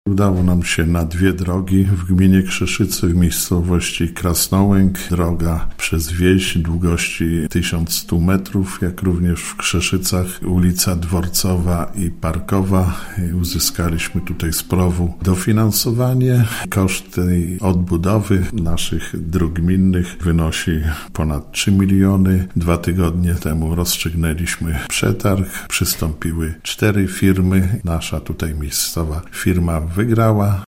Udało nam się na 2 drogi w gminie Krzeszyce, w miejscowości Krasnołęk. Droga przez wieś długości 1100 metrów, jak również w Krzeszycach ulica Dworcowa i Parkowa. Uzyskaliśmy tutaj z PROW-u dofinansowanie. Koszt tej odbudowy naszych dróg gminnych wynosi ponad 3 miliony. 2 tygodnie temu rozstrzygnęliśmy przetarg. Przystąpiły 4 firmy. Nasza tutaj miejscowa firma wygrała.